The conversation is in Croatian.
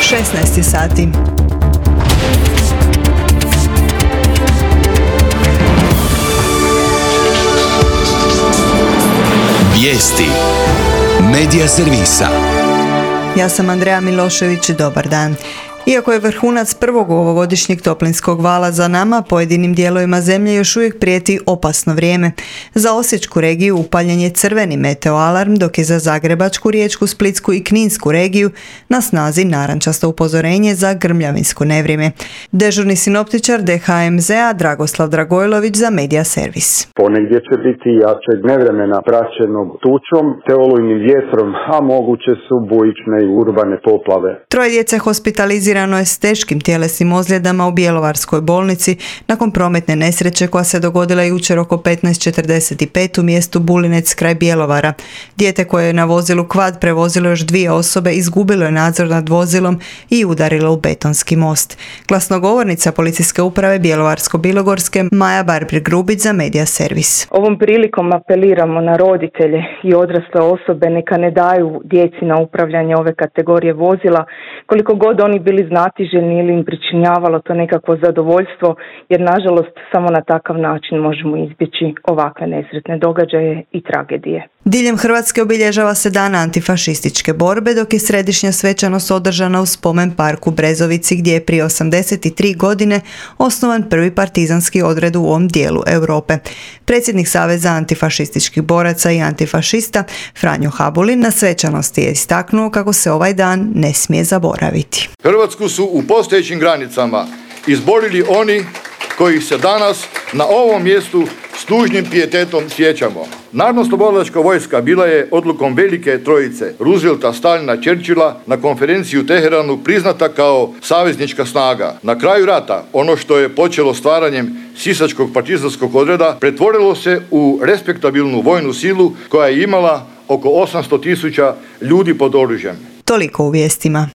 16 sati. Vijesti Medija servisa. Ja sam Andreja Milošević, dobar dan. Iako je vrhunac prvog ovogodišnjeg toplinskog vala za nama, pojedinim dijelovima zemlje još uvijek prijeti opasno vrijeme. Za Osječku regiju upaljen je crveni meteoalarm, dok je za Zagrebačku, Riječku, Splitsku i Kninsku regiju na snazi narančasto upozorenje za grmljavinsko nevrijeme. Dežurni sinoptičar DHMZ-a Dragoslav Dragojlović za Medija servis. Ponegdje će biti jačeg nevremena praćenog tučom te olujnim vjetrom, a moguće su bujične i urbane poplave. Troje djece hospitalizirano je s teškim tjelesnim ozljedama u Bjelovarskoj bolnici nakon prometne nesreće koja se dogodila jučer oko 15:45 u mjestu Bulinec kraj Bjelovara. Dijete koje je na vozilu Quad prevozilo još 2 osobe izgubilo je nadzor nad vozilom i udarilo u betonski most. Glasnogovornica policijske uprave Bjelovarsko-bilogorske Maja Barbir-Grubić za Medija servis. Ovom prilikom apeliramo na roditelje i odrasle osobe neka ne daju djeci na upravljanje ove kategorije vozila, koliko god oni bili znatiželjni ili im pričinjavalo to nekakvo zadovoljstvo, jer nažalost samo na takav način možemo izbjeći ovakve nesretne događaje i tragedije. Diljem Hrvatske obilježava se dan antifašističke borbe, dok je središnja svečanost održana u spomen parku Brezovici, gdje je prije 83 godine osnovan prvi partizanski odred u ovom dijelu Europe. Predsjednik Saveza antifašističkih boraca i antifašista Franjo Habulin na svečanosti je istaknuo kako se ovaj dan ne smije zaboraviti. Hrvatsku su u postojećim granicama izborili oni koji se danas na ovom mjestu s tužnim pijetetom sjećamo. Narodnooslobodilačka vojska bila je odlukom velike trojice Roosevelta, Stalina, Churchilla na konferenciji u Teheranu priznata kao saveznička snaga. Na kraju rata ono što je počelo stvaranjem sisačkog partizanskog odreda pretvorilo se u respektabilnu vojnu silu koja je imala oko 800.000 ljudi pod oružjem. Toliko u vijestima.